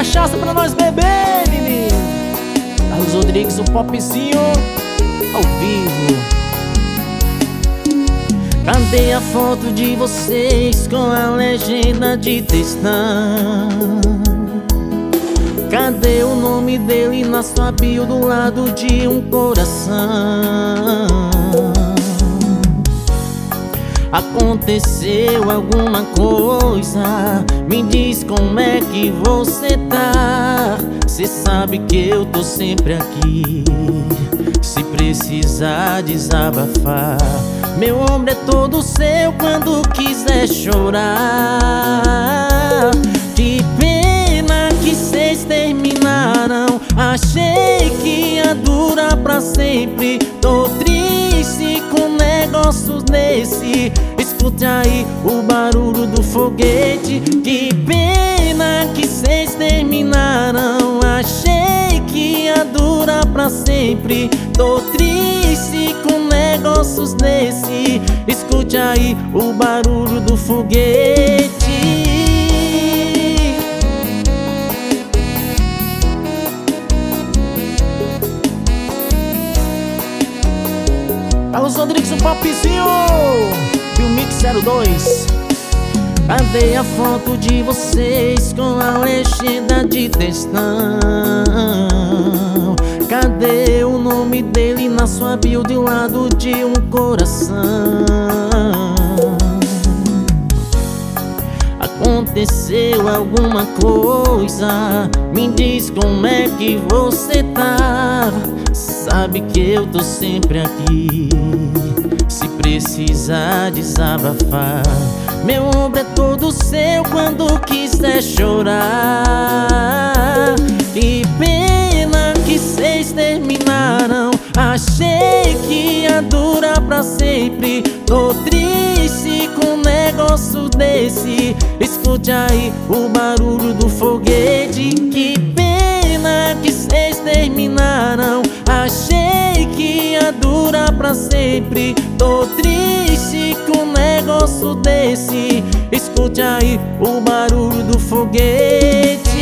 cachaça pra nós beber, menino. Carlos Rodrigues, o popzinho ao vivo. Cadê a foto de vocês com a legenda de textão? Cadê o nome dele na sua bio do lado de um coração? Aconteceu alguma coisa? Me diz como é que você tá. Cê sabe que eu tô sempre aqui, se precisar desabafar. Meu ombro é todo seu quando quiser chorar. Que pena que cês terminaram. Achei que ia durar pra sempre. Tô triste com negócios desse. Escute aí o barulho do foguete. Que pena que cês terminaram. Achei que ia durar pra sempre. Tô triste com negócios desse. Escute aí o barulho do foguete. Carlos Rodrigues, o popzinho e o Mix 02. Cadê a foto de vocês com a legenda de textão? Cadê o nome dele na sua bio do lado de um coração? Aconteceu alguma coisa? Me diz como é que você tá. Sabe que eu tô sempre aqui, se precisar desabafar. Meu ombro é todo seu quando quiser chorar. Que pena que cês terminaram. Achei que ia durar pra sempre. Tô triste com negócio desse. Escute aí o barulho do foguete. Que pena que cês terminaram. Achei que ia durar pra sempre. Tô triste com negócio desse. Escute aí o barulho do foguete.